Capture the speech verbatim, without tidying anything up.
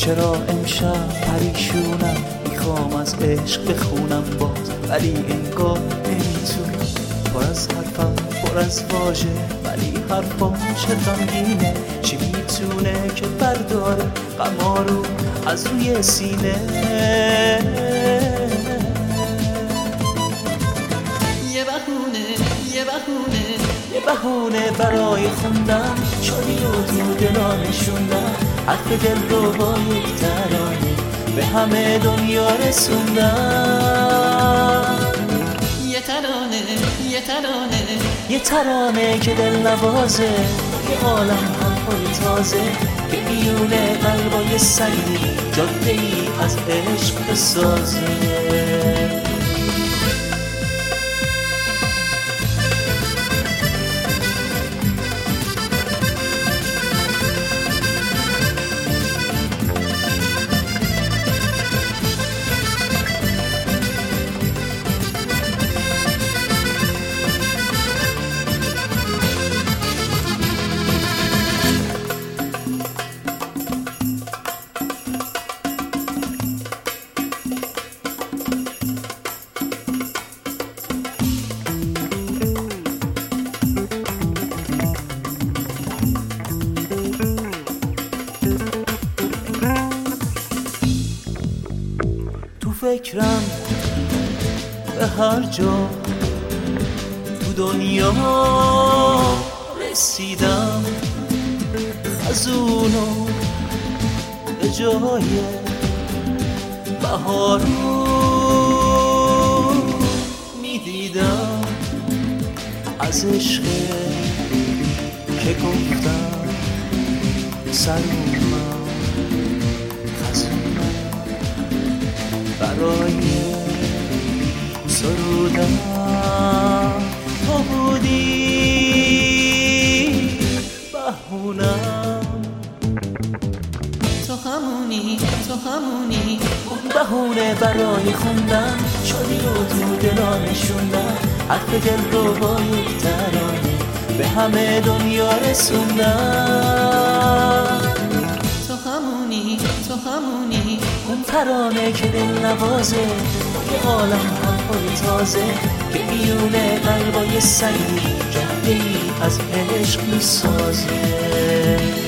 چرا امشب پریشونم، میخوام از عشق بخونم باز ولی انگار نمیتونم. پر از حرفم پر از واژه ولی حرفام چه غمگینه. چی میتونه که برداره غما رو از روی سینه؟ یه بهونه یه بهونه یه بهونه برای خوندن شادی رو تو دلا نشوندن. حرف دل رو با یک ترانه به همه دنیا رسوندن. یه ترانه یه ترانه یه ترانه که دل نوازه، یه عالم حرفای تازه که میونه قلبای سنگی جاده ای از عشق بسازه. فکرم به هر جا تو دنیا رسیدم، خزونو به جای بهارو میدیدم. از عشق که گفتم سرومم خزونم برای سرودم تو بودی بهونم. تو همونی تو همونی اون بهونه برای خوندن شادی رو تو دلا نشوندن. حرف دل رو با یک ترانه به همه دنیا رسوندن. تو همونی تو همونی اون ترانه که دل نوازه، یه عالم حرفای تازه که میونه قلبای سنگی جاده ای از عشق میسازه.